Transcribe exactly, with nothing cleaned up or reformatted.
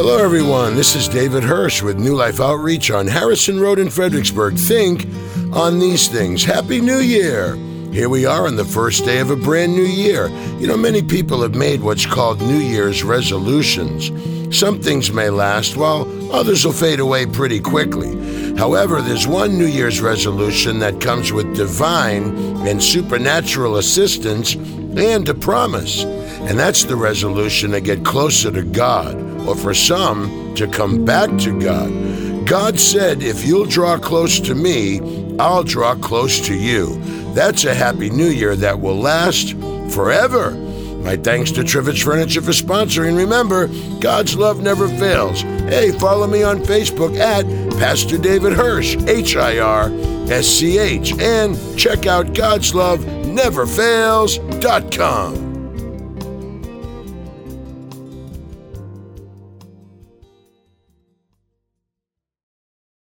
Hello, everyone. This is David Hirsch with New Life Outreach on Harrison Road in Fredericksburg. Think on these things. Happy New Year. Here we are on the first day of a brand new year. You know, many people have made what's called New Year's resolutions. Some things may last, while others will fade away pretty quickly. However, there's one New Year's resolution that comes with divine and supernatural assistance and a promise. And that's the resolution to get closer to God, or for some, to come back to God. God said, if you'll draw close to me, I'll draw close to you. That's a happy new year that will last forever. My thanks to Trivich Furniture for sponsoring. Remember, God's love never fails. Hey, follow me on Facebook at Pastor David Hirsch, H I R S C H, and check out gods love never fails dot com.